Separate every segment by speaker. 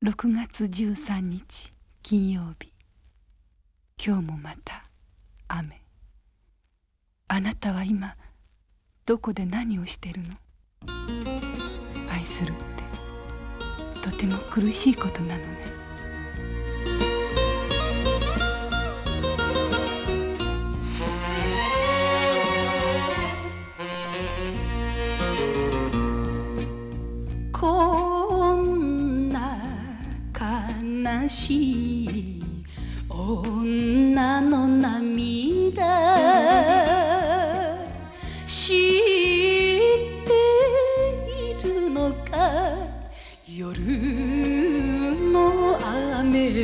Speaker 1: 6月13日金曜日。今日もまた雨。あなたは今どこで何をしてるの？愛するってとても苦しいことなのね。こんな悲しい女の涙知っているのか、夜の雨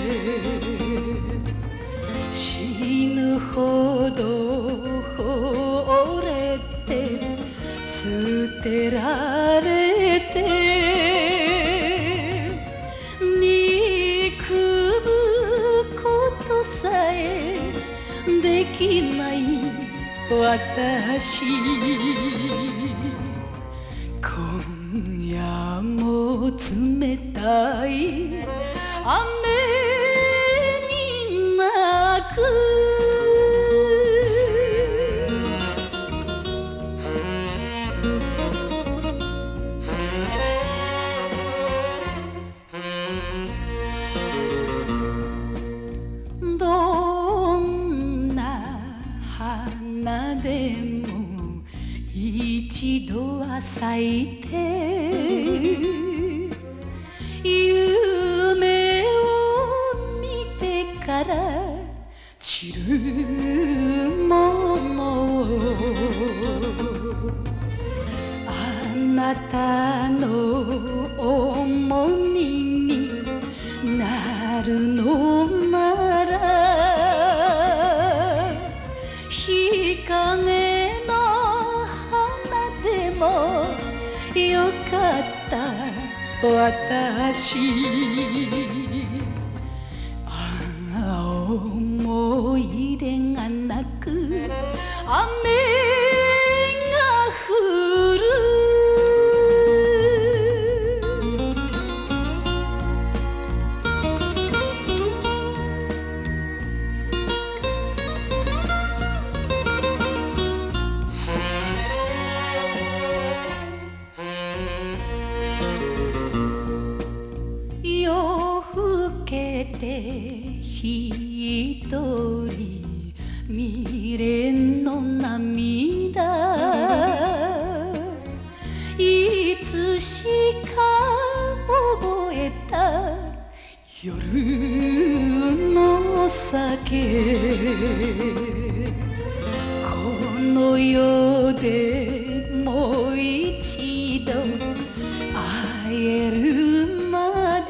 Speaker 1: 死ぬほど惚れて捨てられてさえできない私、今夜も冷たい雨に泣く。どんな花でも一度は咲いて夢を見てから散るものを、あなたの重荷になるのなら日陰の花でもよかった私。思い出がなく雨が降る。夜更けて一人未練の涙、いつしか覚えた夜の酒、この世でもう一度会えるま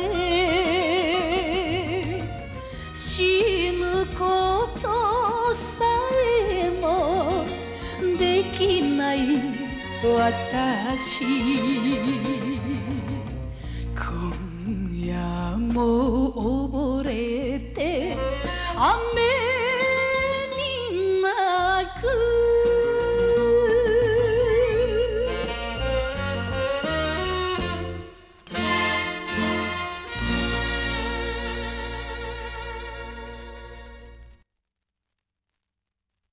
Speaker 1: で死ぬことさえもできない私、今夜も溺れて雨